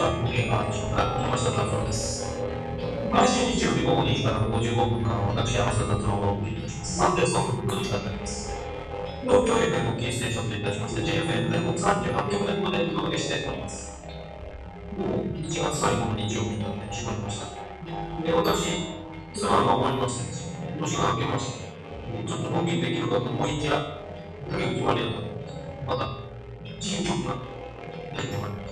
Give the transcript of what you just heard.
はご機嫌があるでしょうか。山下達郎です。毎週日曜日午後2時から55分間、私、山下達郎がお送りいたします。3点ソング9時間になります。東京 FM をキーステーションといたしまして、JFN 全国38局ネットでお届けしております。もう1月最後の日曜日になってしまいました。で、私、ツアーが終わりましてですね、年が明けまして、もうちょっとのんびりできるかと思いきや、竹内まりやさん、また新曲が入ってまいります。